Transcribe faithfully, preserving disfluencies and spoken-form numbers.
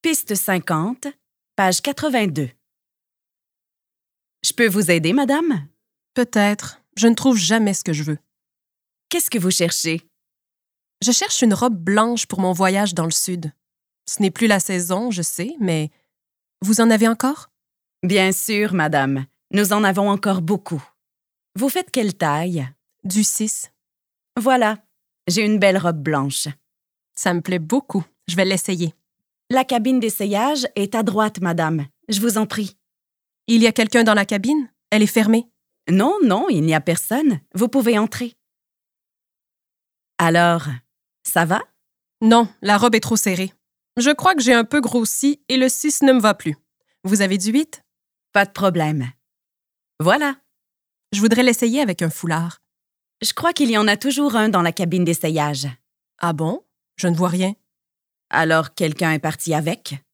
Piste cinquante, page quatre-vingt-deux. Je peux vous aider, madame? Peut-être. Je ne trouve jamais ce que je veux. Qu'est-ce que vous cherchez? Je cherche une robe blanche pour mon voyage dans le sud. Ce n'est plus la saison, je sais, mais vous en avez encore? Bien sûr, madame. Nous en avons encore beaucoup. Vous faites quelle taille? Du six. Voilà, j'ai une belle robe blanche. Ça me plaît beaucoup. Je vais l'essayer. La cabine d'essayage est à droite, madame. Je vous en prie. Il y a quelqu'un dans la cabine? Elle est fermée? Non, non, il n'y a personne. Vous pouvez entrer. Alors, ça va? Non, la robe est trop serrée. Je crois que j'ai un peu grossi et le six ne me va plus. Vous avez du huit? Pas de problème. Voilà. Je voudrais l'essayer avec un foulard. Je crois qu'il y en a toujours un dans la cabine d'essayage. Ah bon? Je ne vois rien. Alors, quelqu'un est parti avec?